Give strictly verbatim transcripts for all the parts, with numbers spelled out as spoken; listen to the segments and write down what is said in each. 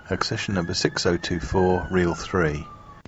accession number six oh two four, reel three.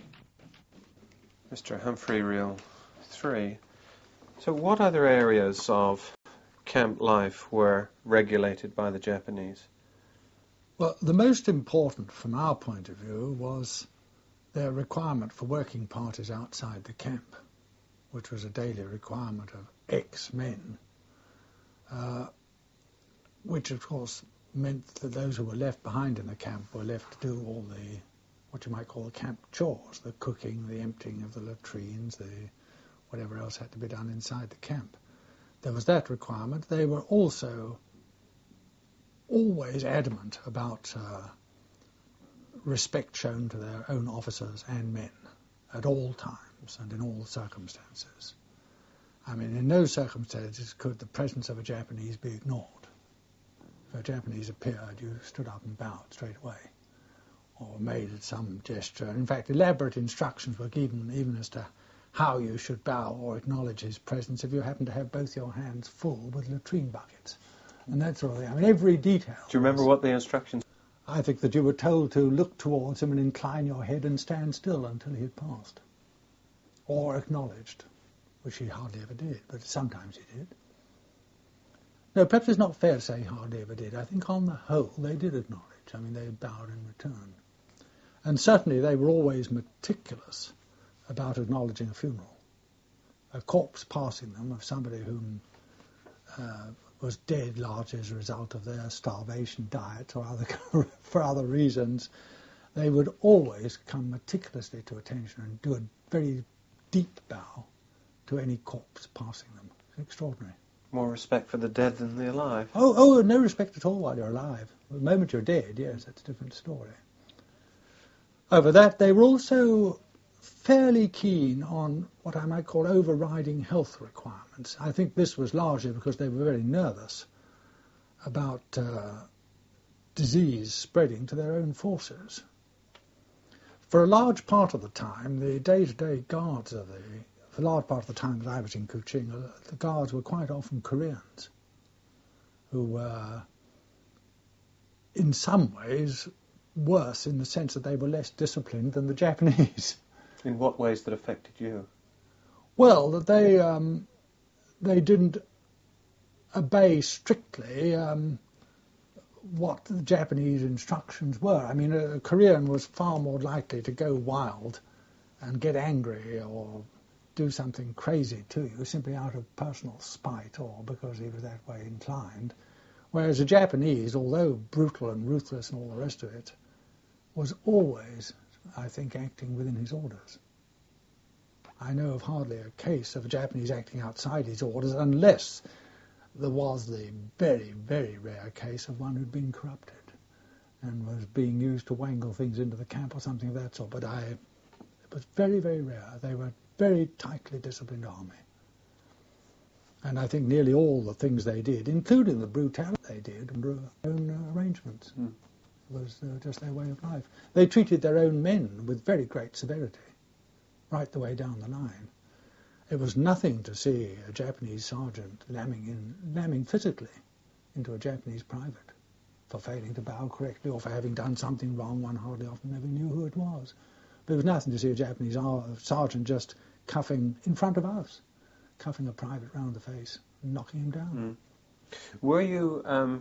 Mister Humphrey, reel three. So what other areas of camp life were regulated by the Japanese? Well, the most important from our point of view was their requirement for working parties outside the camp, which was a daily requirement of X men, uh, which of course meant that those who were left behind in the camp were left to do all the, what you might call the camp chores, the cooking, the emptying of the latrines, the whatever else had to be done inside the camp. There was that requirement. They were also always adamant about uh, respect shown to their own officers and men at all times and in all circumstances. I mean, in no circumstances could the presence of a Japanese be ignored. If a Japanese appeared, you stood up and bowed straight away, or made some gesture. In fact, elaborate instructions were given even as to how you should bow or acknowledge his presence if you happen to have both your hands full with latrine buckets and that sort of thing. I mean, every detail. Do you remember was, what the instructions? I think that you were told to look towards him and incline your head and stand still until he had passed, or acknowledged, which he hardly ever did, but sometimes he did. No, perhaps it's not fair to say he hardly ever did. I think on the whole they did acknowledge. I mean, they bowed in return. And certainly they were always meticulous about acknowledging a funeral. A corpse passing them of somebody whom uh, was dead largely as a result of their starvation diet or other for other reasons, they would always come meticulously to attention and do a very deep bow to any corpse passing them. It's extraordinary. More respect for the dead than the alive. Oh, oh, no respect at all while you're alive. The moment you're dead, yes, that's a different story. Over that, they were also fairly keen on what I might call overriding health requirements. I think this was largely because they were very nervous about uh, disease spreading to their own forces. For a large part of the time, the day-to-day guards of the For a large part of the time that I was in Kuching, uh, the guards were quite often Koreans, who were, in some ways, worse in the sense that they were less disciplined than the Japanese. In what ways that affected you? Well, that they um, they didn't obey strictly um, what the Japanese instructions were. I mean, a, a Korean was far more likely to go wild and get angry or do something crazy to you simply out of personal spite or because he was that way inclined, whereas a Japanese, although brutal and ruthless and all the rest of it, was always, I think, acting within his orders. I know of hardly a case of a Japanese acting outside his orders unless there was the very, very rare case of one who'd been corrupted and was being used to wangle things into the camp or something of that sort. But I, it was very, very rare. They were very tightly disciplined army. And I think nearly all the things they did, including the brutality they did, under their own uh, arrangements. Mm. It was uh, just their way of life. They treated their own men with very great severity, right the way down the line. It was nothing to see a Japanese sergeant lambing, in, lambing physically into a Japanese private for failing to bow correctly or for having done something wrong. One hardly often ever knew who it was. But it was nothing to see a Japanese sergeant just cuffing in front of us, cuffing a private round the face, and knocking him down. Mm. Were you um,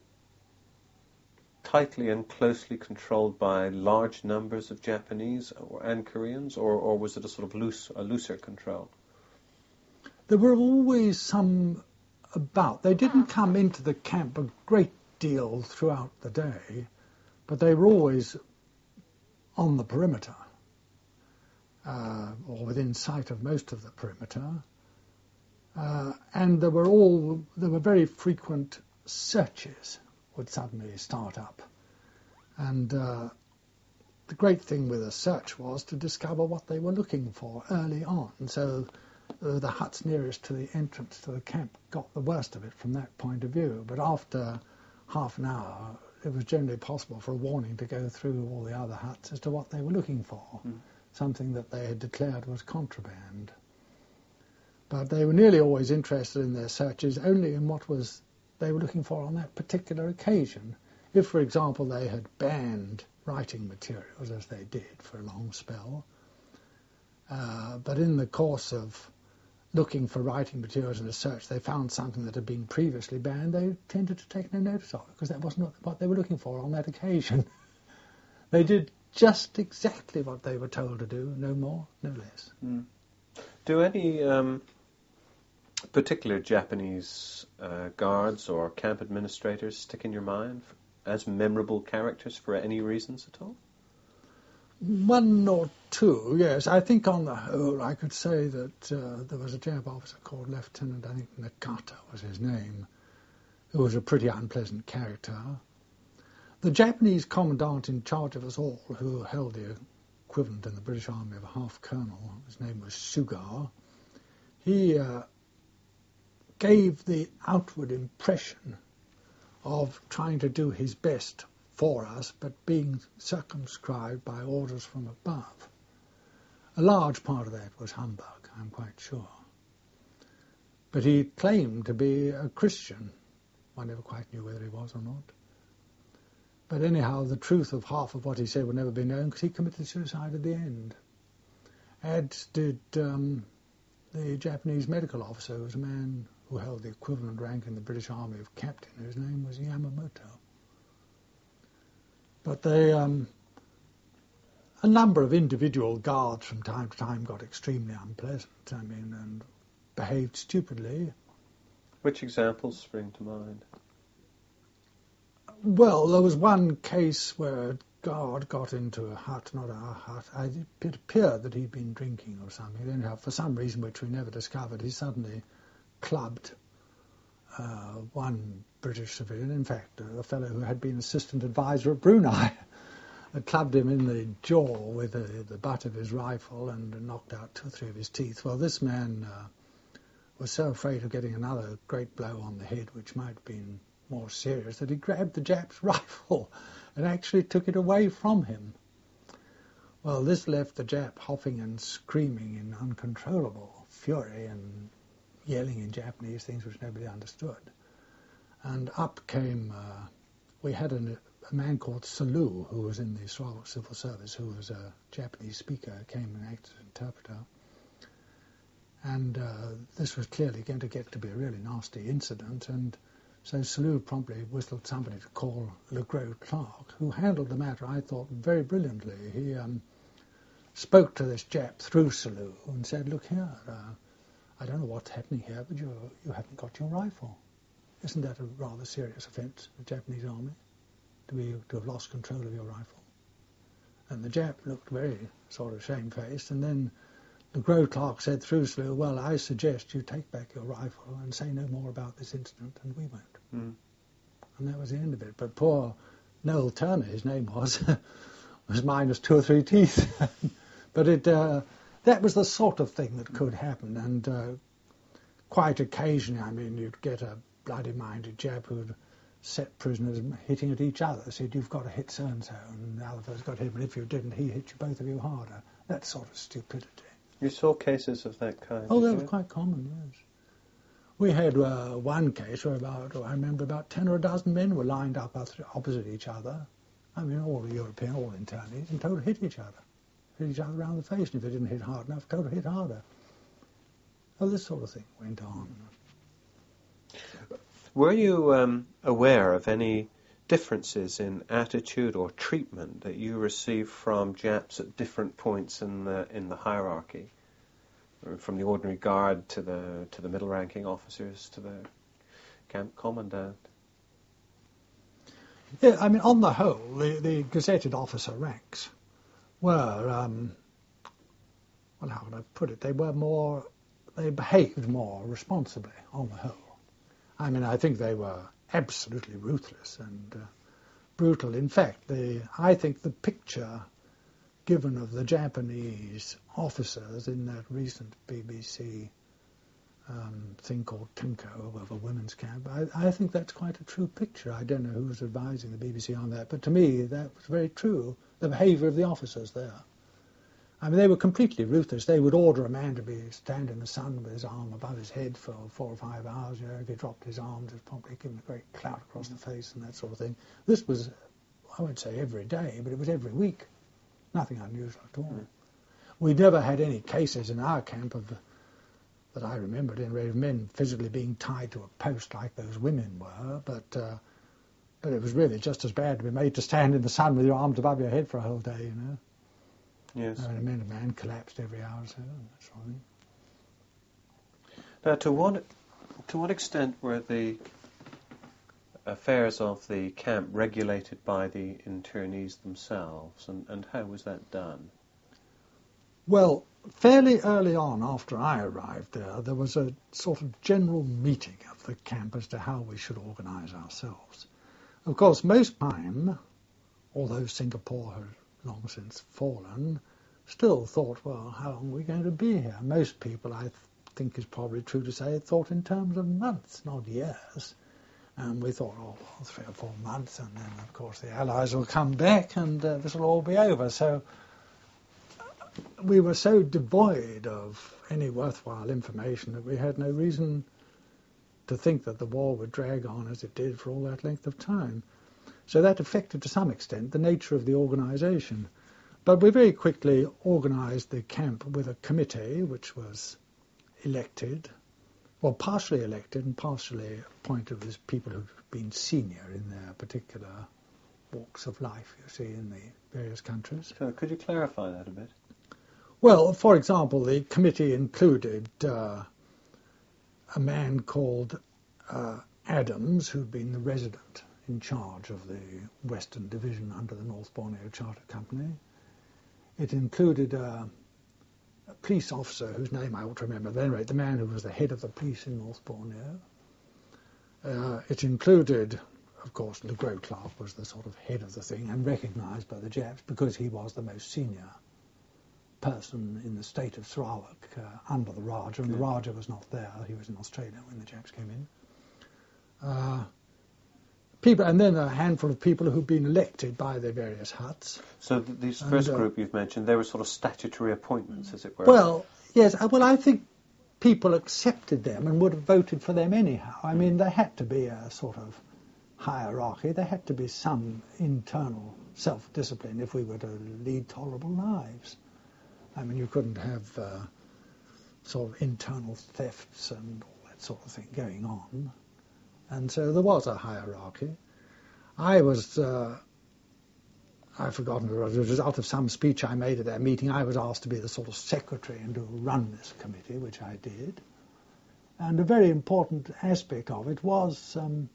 tightly and closely controlled by large numbers of Japanese or, and Koreans, or, or was it a sort of loose, a looser control? There were always some about. They didn't come into the camp a great deal throughout the day, but they were always on the perimeter. Uh, or within sight of most of the perimeter, uh, and there were all there were very frequent searches would suddenly start up, and uh, the great thing with a search was to discover what they were looking for early on. So uh, the huts nearest to the entrance to the camp got the worst of it from that point of view. But after half an hour, it was generally possible for a warning to go through all the other huts as to what they were looking for. Mm. Something that they had declared was contraband. But they were nearly always interested in their searches only in what was they were looking for on that particular occasion. if, for example, they had banned writing materials, as they did for a long spell, uh, but in the course of looking for writing materials in a search, they found something that had been previously banned, they tended to take no notice of it, because that wasn't what they were looking for on that occasion. They did just exactly what they were told to do, no more, no less. Mm. Do any um, particular Japanese uh, guards or camp administrators stick in your mind as memorable characters for any reasons at all? One or two, yes. I think on the whole I could say that uh, there was a Jap officer called Lieutenant, I think Nakata was his name, who was a pretty unpleasant character. The Japanese commandant in charge of us all, who held the equivalent in the British Army of a half-colonel, his name was Sugar, he uh, gave the outward impression of trying to do his best for us, but being circumscribed by orders from above. A large part of that was humbug, I'm quite sure. But he claimed to be a Christian. I never quite knew whether he was or not. But anyhow, the truth of half of what he said would never be known, because he committed suicide at the end. As did um, the Japanese medical officer, who was a man who held the equivalent rank in the British Army of captain, whose name was Yamamoto. But they, um, a number of individual guards from time to time got extremely unpleasant, I mean, and behaved stupidly. Which examples spring to mind? Well, there was one case where a guard got into a hut, not our hut. I, it appeared that he'd been drinking or something. Anyhow, for some reason which we never discovered, he suddenly clubbed uh, one British civilian, in fact, a fellow who had been assistant advisor at Brunei, clubbed him in the jaw with the, the butt of his rifle and knocked out two or three of his teeth. Well, this man uh, was so afraid of getting another great blow on the head, which might have been more serious, that he grabbed the Jap's rifle and actually took it away from him. Well, this left the Jap hopping and screaming in uncontrollable fury and yelling in Japanese things which nobody understood. And up came, uh, we had an, a man called Salu, who was in the civil service, who was a Japanese speaker, came and acted as interpreter. And uh, this was clearly going to get to be a really nasty incident, and so Salu promptly whistled somebody to call Le Gros Clark, who handled the matter, I thought, very brilliantly. He um, spoke to this Jap through Salu and said, look here, uh, I don't know what's happening here, but you you haven't got your rifle. Isn't that a rather serious offence in the Japanese army, to be to have lost control of your rifle? And the Jap looked very sort of shamefaced, and then Le Gros Clark said through Salu, well, I suggest you take back your rifle and say no more about this incident, and we won't. Mm. And that was the end of it. But poor Noel Turner, his name was, was minus two or three teeth. But it uh, that was the sort of thing that could happen, and uh, quite occasionally, I mean, you'd get a bloody-minded Jap who'd set prisoners hitting at each other, said, you've got to hit so-and-so, and the other fellow's got to hit him, and if you didn't, he hit you, both of you harder. That sort of stupidity. You saw cases of that kind? Oh, that you? was quite common, yes. We had uh, one case where about, I remember about ten or a dozen men were lined up opposite each other. I mean, all European, all internees, and told to hit each other. Hit each other around the face, and if they didn't hit hard enough, told to hit harder. Oh, this sort of thing went on. Were you um, aware of any differences in attitude or treatment that you received from Japs at different points in the in the hierarchy, from the ordinary guard to the to the middle-ranking officers to the camp commandant? Yeah, I mean, on the whole, the, the gazetted officer ranks were, um, well, how would I put it? They were more, they behaved more responsibly on the whole. I mean, I think they were absolutely ruthless and uh, brutal. In fact, the I think the picture given of the Japanese officers in that recent B B C um, thing called Tenko of a women's camp, I, I think that's quite a true picture. I don't know who was advising the B B C on that, but to me that was very true, the behaviour of the officers there. I mean, they were completely ruthless. They would order a man to be stand in the sun with his arm above his head for four or five hours. You know, if he dropped his arm, just probably give him a great clout across the face and that sort of thing. This was, I won't say every day, but it was every week. Nothing unusual at all. Mm. We never had any cases in our camp of, that I remembered, anyway, of men physically being tied to a post like those women were, but uh, but it was really just as bad to be made to stand in the sun with your arms above your head for a whole day, you know. Yes. I mean, a man collapsed every hour or so, that sort of thing. Now, to what, to what extent were the affairs of the camp regulated by the internees themselves, and, and how was that done? Well, fairly early on after I arrived there, there was a sort of general meeting of the camp as to how we should organise ourselves. Of course, most time, although Singapore had long since fallen, still thought, well, how long are we going to be here? Most people, I th- think is probably true to say, thought in terms of months, not years. And we thought, oh, well, three or four months, and then, of course, the Allies will come back and uh, this will all be over. So we were so devoid of any worthwhile information that we had no reason to think that the war would drag on as it did for all that length of time. So that affected to some extent the nature of the organisation. But we very quickly organised the camp with a committee which was elected, well, partially elected and partially appointed as people who've been senior in their particular walks of life, you see, in the various countries. So could you clarify that a bit? Well, for example, the committee included uh, a man called uh, Adams, who'd been the resident in charge of the Western Division under the North Borneo Charter Company. It included uh, a police officer whose name I ought to remember, at any rate, the man who was the head of the police in North Borneo. Uh, it included, of course, Le Gros Clark was the sort of head of the thing and recognised by the Japs because he was the most senior person in the state of Sarawak uh, under the Raja, and the Raja was not there. He was in Australia when the Japs came in. Uh, people, and then a handful of people who'd been elected by their various huts. So th- this first and, uh, group you've mentioned, they were sort of statutory appointments, as it were. Well, yes. Well, I think people accepted them and would have voted for them anyhow. I mean, there had to be a sort of hierarchy. There had to be some internal self-discipline if we were to lead tolerable lives. I mean, you couldn't have uh, sort of internal thefts and all that sort of thing going on. And so there was a hierarchy. I was, uh, I've forgotten, as a result of some speech I made at that meeting, I was asked to be the sort of secretary and to run this committee, which I did. And a very important aspect of it was um,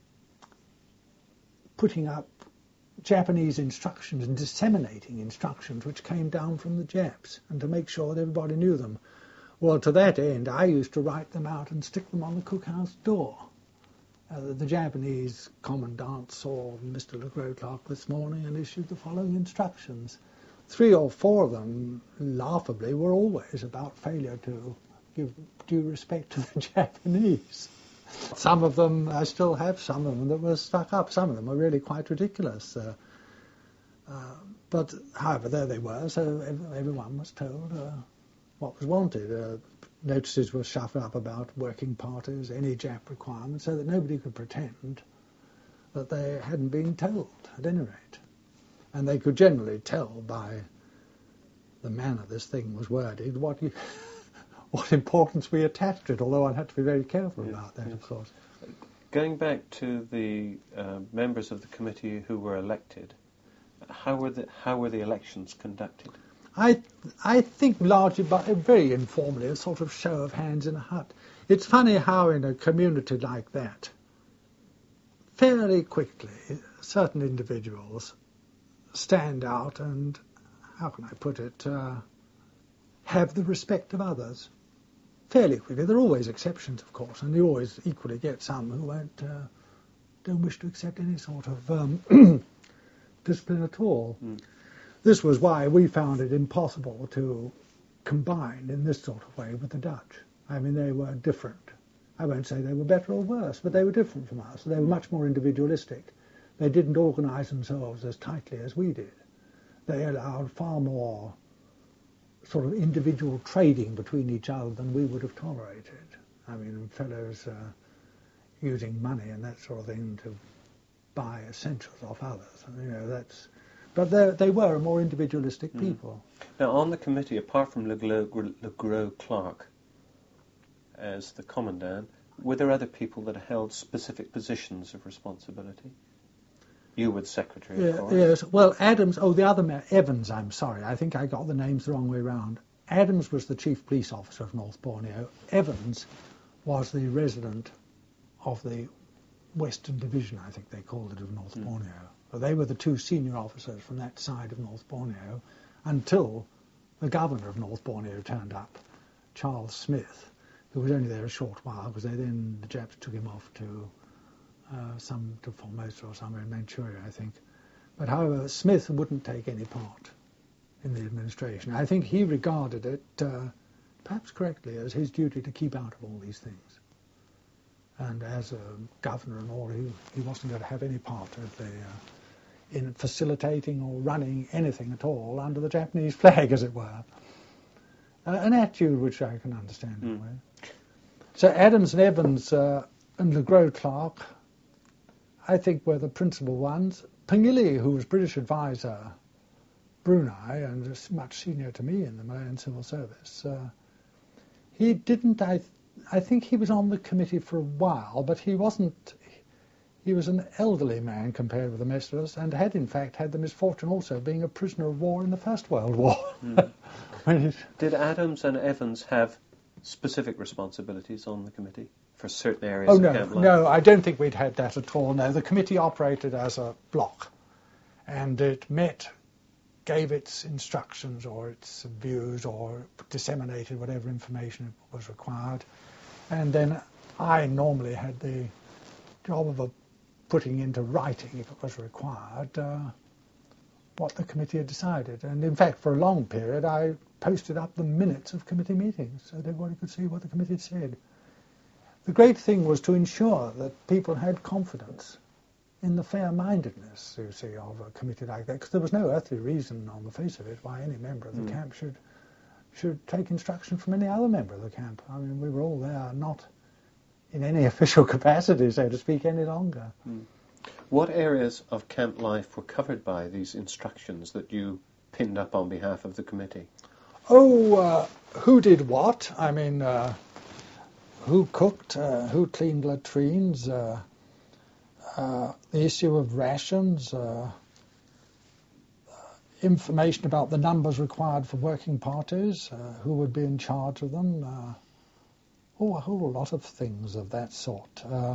putting up Japanese instructions and disseminating instructions which came down from the Japs, and to make sure that everybody knew them. Well, to that end, I used to write them out and stick them on the cookhouse door. Uh, the Japanese commandant saw Mister Le Gros Clark this morning and issued the following instructions. Three or four of them, laughably, were always about failure to give due respect to the Japanese. Some of them I still have, some of them that were stuck up. Some of them were really quite ridiculous. Uh, uh, but, however, there they were, so every, everyone was told uh, what was wanted. Uh, notices were shoved up about working parties, any Jap requirements, so that nobody could pretend that they hadn't been told, at any rate. And they could generally tell by the manner this thing was worded what you... what importance we attached to it, although I'd have to be very careful yes, about that, yes. Of course. Going back to the uh, members of the committee who were elected, how were the how were the elections conducted? I I think largely, but very informally, a sort of show of hands in a hut. It's funny how in a community like that, fairly quickly, certain individuals stand out and, how can I put it, uh, have the respect of others. Fairly quickly. There are always exceptions, of course, and you always equally get some who won't, uh, don't wish to accept any sort of um, discipline at all. Mm. This was why we found it impossible to combine in this sort of way with the Dutch. I mean, they were different. I won't say they were better or worse, but they were different from us. They were much more individualistic. They didn't organise themselves as tightly as we did. They allowed far more sort of individual trading between each other than we would have tolerated. I mean, fellows uh, using money and that sort of thing to buy essentials off others. You know, that's. But they they were a more individualistic Mm. people. Now, on the committee, apart from Le Gros, Le Gros Clark as the commandant, were there other people that held specific positions of responsibility? You were the secretary, of Yeah, course. yes. Well, Adams. Oh, the other man, Evans. I'm sorry. I think I got the names the wrong way round. Adams was the chief police officer of North Borneo. Evans was the resident of the Western Division, I think they called it, of North Mm. Borneo. So they were the two senior officers from that side of North Borneo until the governor of North Borneo turned up, Charles Smith, who was only there a short while because they then the Japs took him off to uh, some to Formosa or somewhere in Manchuria, I think. But however, Smith wouldn't take any part in the administration. I think he regarded it, uh, perhaps correctly, as his duty to keep out of all these things. And as a governor and all, he, he wasn't going to have any part of the, uh, in facilitating or running anything at all under the Japanese flag, as it were. Uh, an attitude which I can understand in a Mm. way. So Adams and Evans uh, and Le Gros Clark, I think, were the principal ones. Pengilly, who was British advisor, Brunei, and is much senior to me in the Malayan Civil Service, uh, he didn't, I, th- I think he was on the committee for a while, but he wasn't, he was an elderly man compared with the rest of us, and had in fact had the misfortune also of being a prisoner of war in the First World War. Mm. When it, Did Adams and Evans have specific responsibilities on the committee for certain areas oh of no, camp life? no, I don't think we'd had that at all. No, the committee operated as a block, and it met, gave its instructions or its views or disseminated whatever information was required. And then I normally had the job of a, putting into writing, if it was required, uh, what the committee had decided. And in fact, for a long period, I posted up the minutes of committee meetings so that everybody could see what the committee had said. The great thing was to ensure that people had confidence in the fair-mindedness, you see, of a committee like that, because there was no earthly reason on the face of it why any member of the Mm. camp should should take instruction from any other member of the camp. I mean, we were all there, not in any official capacity, so to speak, any longer. Mm. What areas of camp life were covered by these instructions that you pinned up on behalf of the committee? Oh, uh, who did what? I mean, uh, who cooked, uh, who cleaned latrines, uh, uh, the issue of rations, uh, information about the numbers required for working parties, uh, who would be in charge of them, uh, oh, a whole lot of things of that sort. Uh,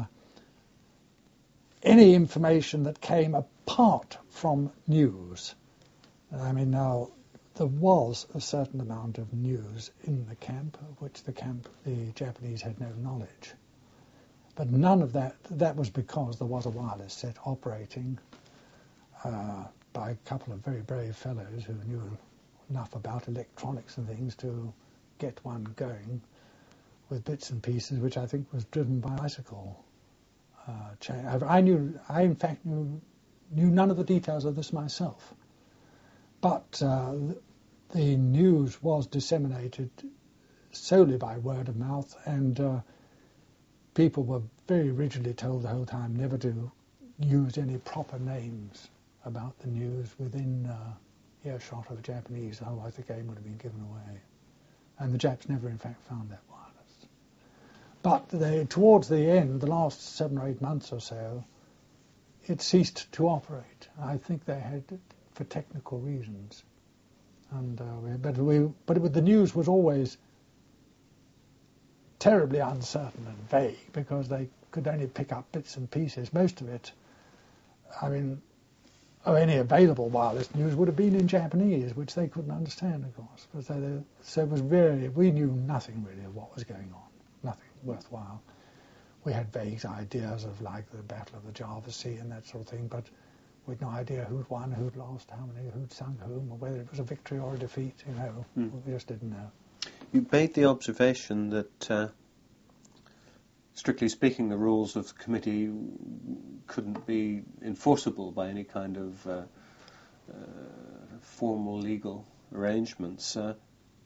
any information that came apart from news. I mean, now, there was a certain amount of news in the camp, of which the camp, the Japanese had no knowledge. But none of that, that was because there was a wireless set operating uh, by a couple of very brave fellows who knew enough about electronics and things to get one going with bits and pieces, which I think was driven by bicycle uh, chain. I, I knew, I in fact knew, knew none of the details of this myself. But uh, the news was disseminated solely by word of mouth, and uh, people were very rigidly told the whole time never to use any proper names about the news within uh, earshot of the Japanese, otherwise the game would have been given away. And the Japs never in fact found that wireless. But they, towards the end, the last seven or eight months or so, it ceased to operate. I think they had, for technical reasons. And uh, we, but we, but it, the news was always terribly uncertain and vague because they could only pick up bits and pieces. Most of it, I mean, of any available wireless news would have been in Japanese, which they couldn't understand, of course. But so, they, so it was very, we knew nothing really of what was going on, nothing worthwhile. We had vague ideas of like the Battle of the Java Sea and that sort of thing, but we had no idea who'd won, who'd lost, how many, who'd sunk whom, or whether it was a victory or a defeat, you know. Mm. We just didn't know. You made the observation that, uh, strictly speaking, the rules of the committee couldn't be enforceable by any kind of uh, uh, formal legal arrangements. Uh,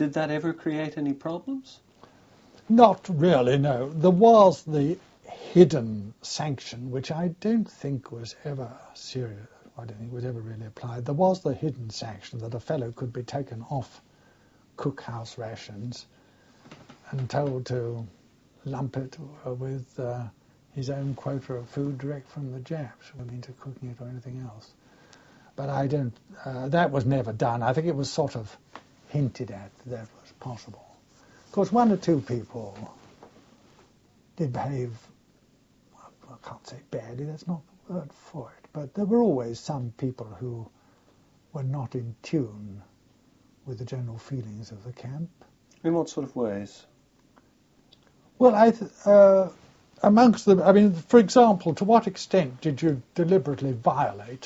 Did that ever create any problems? Not really, no. There was the hidden sanction, which I don't think was ever serious. I don't think it was ever really applied. There was the hidden sanction that a fellow could be taken off cookhouse rations and told to lump it with uh, his own quota of food direct from the Japs, I mean, to cooking it or anything else. But I don't, uh, that was never done. I think it was sort of hinted at that that was possible. Of course, one or two people did behave, I can't say badly, that's not the word for it, but there were always some people who were not in tune with the general feelings of the camp. In what sort of ways? Well, I th- uh, amongst them, I mean, for example, to what extent did you deliberately violate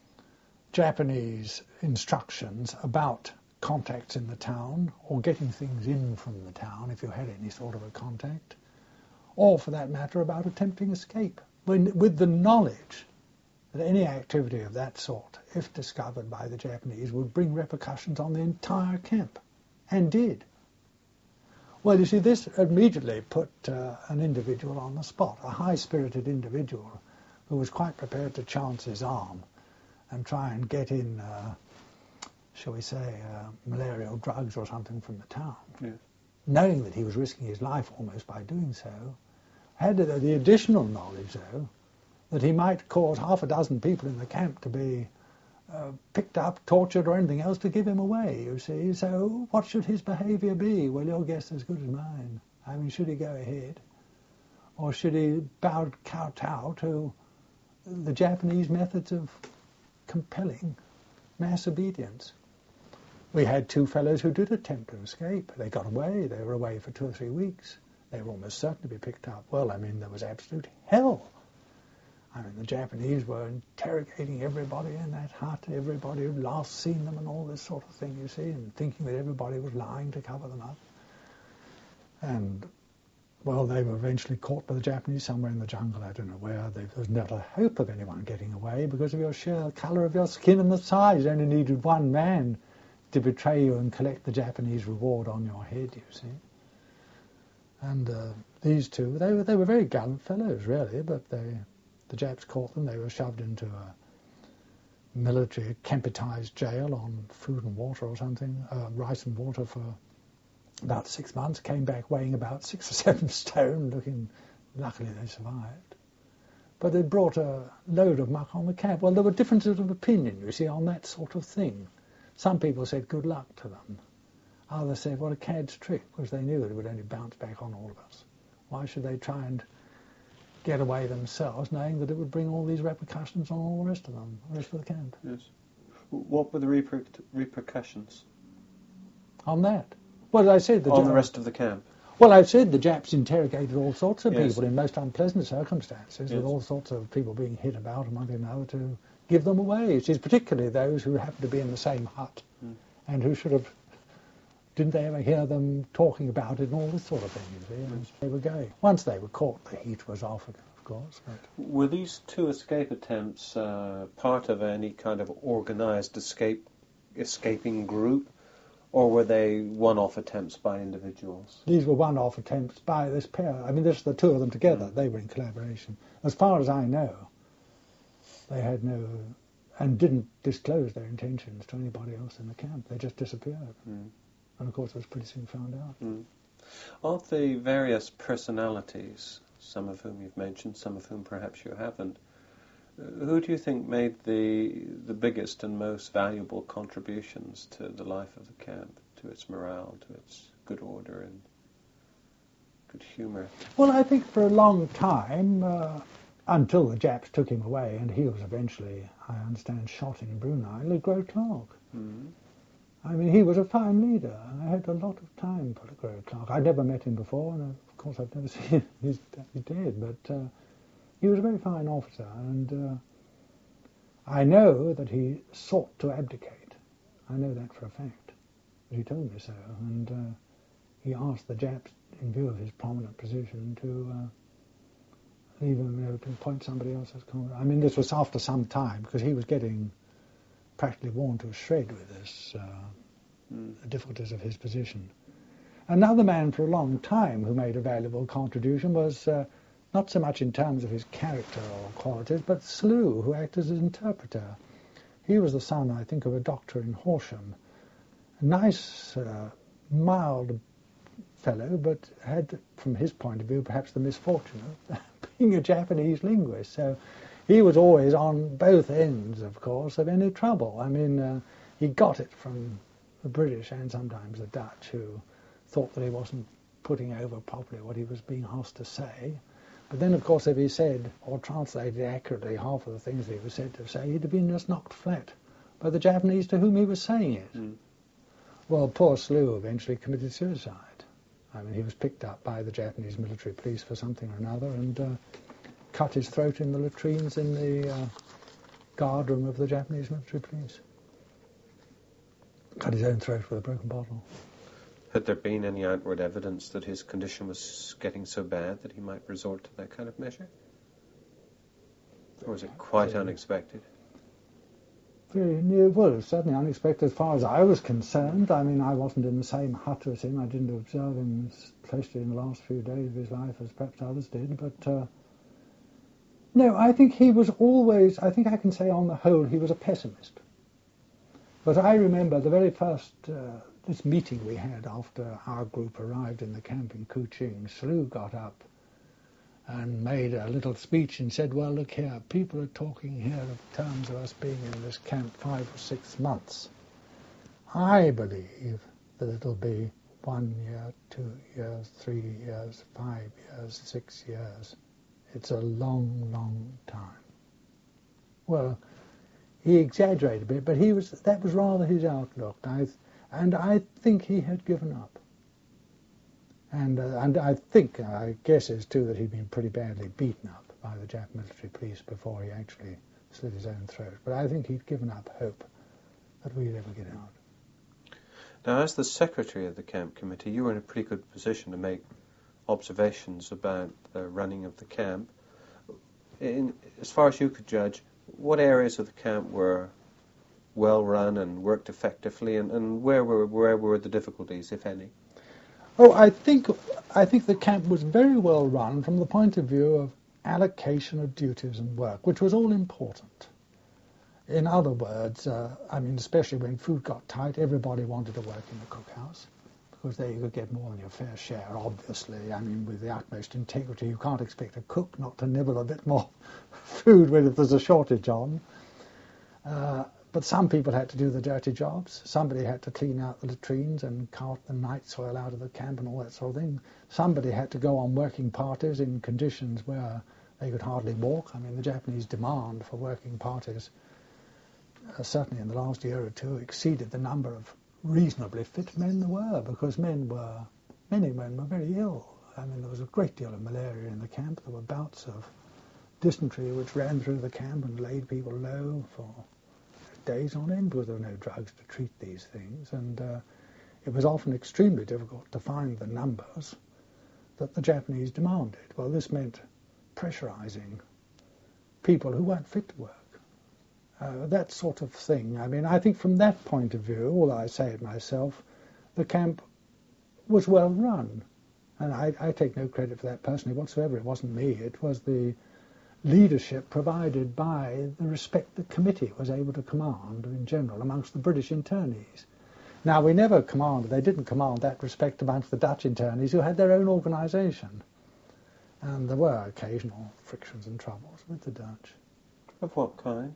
Japanese instructions about contacts in the town, or getting things in from the town if you had any sort of a contact, or for that matter about attempting escape, when, with the knowledge that any activity of that sort, if discovered by the Japanese, would bring repercussions on the entire camp, and did. Well, you see, this immediately put uh, an individual on the spot, a high-spirited individual who was quite prepared to chance his arm and try and get in, uh, shall we say, uh, malarial drugs or something from the town, yes. Knowing that he was risking his life almost by doing so, had the, the additional knowledge, though, that he might cause half a dozen people in the camp to be uh, picked up, tortured, or anything else to give him away, you see. So what should his behaviour be? Well, your guess is as good as mine. I mean, should he go ahead? Or should he bow kowtow to the Japanese methods of compelling mass obedience? We had two fellows who did attempt to escape. They got away. They were away for two or three weeks. They were almost certain to be picked up. Well, I mean, there was absolute hell. I mean, the Japanese were interrogating everybody in that hut, everybody who'd last seen them and all this sort of thing, you see, and thinking that everybody was lying to cover them up. And, well, they were eventually caught by the Japanese somewhere in the jungle, I don't know where. There was not a hope of anyone getting away because of your sheer colour of your skin and the size. You only needed one man to betray you and collect the Japanese reward on your head, you see. And uh, these two, they were they were very gallant fellows, really, but they, the Japs caught them. They were shoved into a military campitized jail on food and water or something, uh, rice and water for about six months, came back weighing about six or seven stone, looking, luckily they survived. But they brought a load of muck on the camp. Well, there were differences of opinion, you see, on that sort of thing. Some people said good luck to them. Others said, what a cad's trick, because they knew it would only bounce back on all of us. Why should they try and get away themselves, knowing that it would bring all these repercussions on all the rest of them, the rest of the camp? Yes. What were the reper- repercussions? On that? Well, I said the on Ja- the rest of the camp. Well, I said the Japs interrogated all sorts of Yes. people in most unpleasant circumstances, Yes. with all sorts of people being hit about and one thing and another to give them away. It is particularly those who happened to be in the same hut Mm. and who should have, didn't they ever hear them talking about it and all this sort of thing, you see, and Yes. they were going. Once they were caught, the heat was off, of course. But Were these two escape attempts uh, part of any kind of organised escape, escaping group, or were they one-off attempts by individuals? these were one-off attempts by this pair. I mean, this the two of them together. Mm. They were in collaboration. As far as I know, they had no, and didn't disclose their intentions to anybody else in the camp. They just disappeared. Mm. And of course, it was pretty soon found out. Mm. Of the various personalities, some of whom you've mentioned, some of whom perhaps you haven't, uh, who do you think made the the biggest and most valuable contributions to the life of the camp, to its morale, to its good order and good humour? Well, I think for a long time, uh, until the Japs took him away, and he was eventually, I understand, shot in Brunei, Le Gros Clark. Mm. I mean, he was a fine leader, and I had a lot of time for Le Gros Clark. I'd never met him before, and of course I've never seen him. He's, he's dead, but uh, he was a very fine officer, and uh, I know that he sought to abdicate. I know that for a fact. He told me so, and uh, he asked the Japs, in view of his prominent position, to uh, leave him, you know, to appoint somebody else as commander. I mean, this was after some time, because he was getting practically worn to a shred with this uh, mm. the difficulties of his position. Another man for a long time who made a valuable contribution was uh, not so much in terms of his character or qualities, but Slew, who acted as interpreter. He was the son, I think, of a doctor in Horsham. A nice, uh, mild fellow, but had, from his point of view, perhaps the misfortune of being a Japanese linguist. So he was always on both ends, of course, of any trouble. I mean, uh, he got it from the British and sometimes the Dutch, who thought that he wasn't putting over properly what he was being asked to say. But then, of course, if he said or translated accurately half of the things that he was said to say, he'd have been just knocked flat by the Japanese to whom he was saying it. Mm. Well, poor Slew eventually committed suicide. I mean, he was picked up by the Japanese military police for something or another and uh, cut his throat in the latrines in the uh, guard room of the Japanese military police. Cut his own throat with a broken bottle. Had there been any outward evidence that his condition was getting so bad that he might resort to that kind of measure? Or was it quite Yeah. unexpected? Very near, well, it was certainly unexpected as far as I was concerned. I mean, I wasn't in the same hut as him. I didn't observe him as closely in the last few days of his life as perhaps others did. But, uh, no, I think he was always, I think I can say on the whole, he was a pessimist. But I remember the very first, uh, this meeting we had after our group arrived in the camp in Kuching, Slew got up and made a little speech and said, well, look here, people are talking here of terms of us being in this camp five or six months. I believe that it'll be one year, two years, three years, five years, six years. It's a long, long time. Well, he exaggerated a bit, but he was that was rather his outlook. I, and I think he had given up. And, uh, and I think, I guess it's too, that he'd been pretty badly beaten up by the Jap military police before he actually slit his own throat. But I think he'd given up hope that we'd ever get out. Now, as the secretary of the camp committee, you were in a pretty good position to make observations about the running of the camp. In, as far as you could judge, what areas of the camp were well run and worked effectively, and, and where were where were the difficulties, if any? Oh, I think I think the camp was very well run from the point of view of allocation of duties and work, which was all important. In other words, uh, I mean, especially when food got tight, everybody wanted to work in the cookhouse, because there you could get more than your fair share, obviously. I mean, with the utmost integrity, you can't expect a cook not to nibble a bit more food when there's a shortage on. Uh, But some people had to do the dirty jobs. Somebody had to clean out the latrines and cart the night soil out of the camp and all that sort of thing. Somebody had to go on working parties in conditions where they could hardly walk. I mean, the Japanese demand for working parties, uh, certainly in the last year or two, exceeded the number of reasonably fit men there were, because men were, many men were very ill. I mean, there was a great deal of malaria in the camp. There were bouts of dysentery which ran through the camp and laid people low for days on end, because there were no drugs to treat these things, and uh, it was often extremely difficult to find the numbers that the Japanese demanded. Well, this meant pressurizing people who weren't fit to work. Uh, that sort of thing. I mean, I think from that point of view, although I say it myself, the camp was well run. And I, I take no credit for that personally whatsoever. It wasn't me. It was the leadership provided by the respect the committee was able to command in general amongst the British internees. Now, we never commanded, they didn't command that respect amongst the Dutch internees, who had their own organisation. And there were occasional frictions and troubles with the Dutch. Of what kind?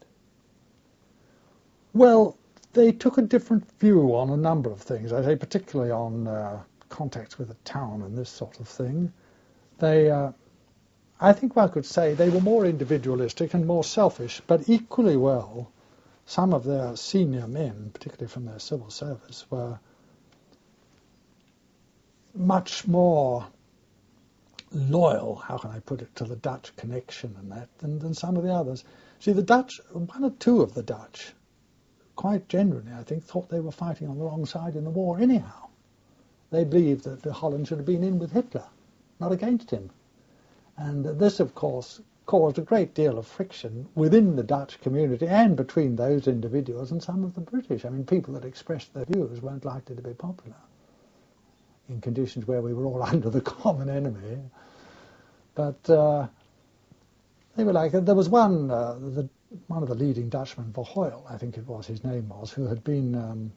Well, they took a different view on a number of things. I say particularly on uh, contacts with the town and this sort of thing. They... Uh, I think one could say they were more individualistic and more selfish, but equally well, some of their senior men, particularly from their civil service, were much more loyal, how can I put it, to the Dutch connection and that than, than some of the others. See, the Dutch, one or two of the Dutch, quite generally, I think, thought they were fighting on the wrong side in the war anyhow. They believed that Holland should have been in with Hitler, not against him. And this, of course, caused a great deal of friction within the Dutch community and between those individuals and some of the British. I mean, people that expressed their views weren't likely to be popular in conditions where we were all under the common enemy. But uh, they were like, there was one, uh, the, one of the leading Dutchmen, Verheul, I think it was his name was, who had been um,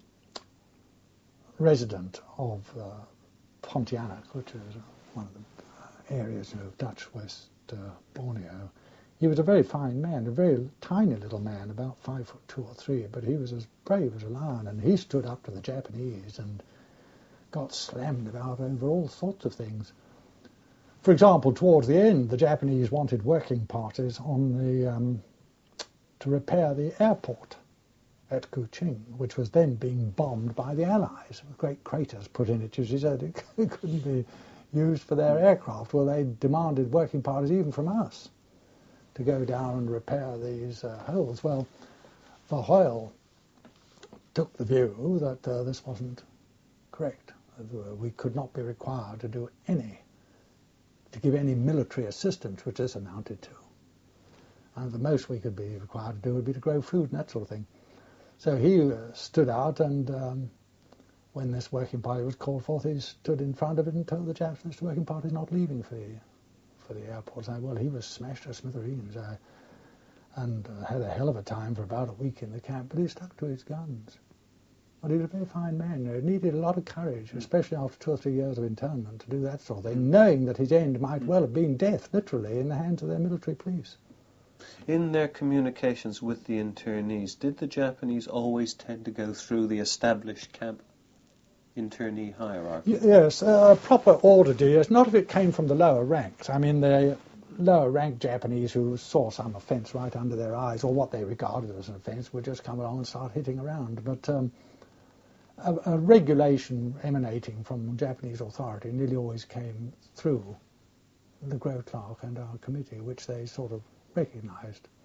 resident of uh, Pontianak, which is one of the areas of Dutch West uh, Borneo. He was a very fine man, a very tiny little man, about five foot two or three, but he was as brave as a lion, and he stood up to the Japanese and got slammed about over all sorts of things. For example, towards the end, the Japanese wanted working parties on the um, to repair the airport at Kuching, which was then being bombed by the Allies. Great craters put in it, as you said, it couldn't be used for their aircraft. Well, they demanded working parties even from us to go down and repair these uh, holes. Well, Verheul took the view that uh, this wasn't correct. We could not be required to do any, to give any military assistance, which this amounted to. And the most we could be required to do would be to grow food and that sort of thing. So he uh, stood out, and um, when this working party was called forth, he stood in front of it and told the Japs this working party is not leaving for the, for the airport. So, well, he was smashed to smithereens uh, and uh, had a hell of a time for about a week in the camp, but he stuck to his guns. But he was a very fine man. You know, he needed a lot of courage, especially after two or three years of internment, to do that sort of thing, knowing that his end might well have been death, literally, in the hands of their military police. In their communications with the internees, did the Japanese always tend to go through the established camp internee hierarchy? Y- yes, uh, proper order, yes. Not if it came from the lower ranks. I mean, the lower ranked Japanese who saw some offence right under their eyes, or what they regarded as an offence, would just come along and start hitting around. But um, a, a regulation emanating from Japanese authority nearly always came through the Gros Clark and our committee, which they sort of recognised.